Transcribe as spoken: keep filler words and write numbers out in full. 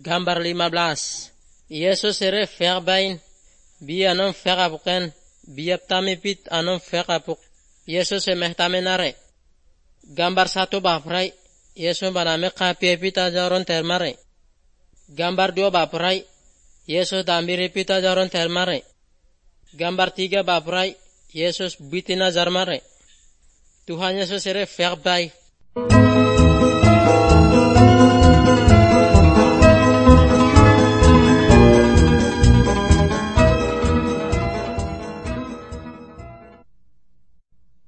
Gambar lima belas. Yesus ere ferbain, bi anon ferapuken, biap tamipit anon ferapuk. Yesus e mehtamenare. Gambar satu baprai, Yesus baname kapie pita jaron termare. Gambar dua baprai, Yesus dambiri pita jaron termare. Gambar tiga baprai, Yesus bitina jarmare. Tuhan Yesus ere ferbai.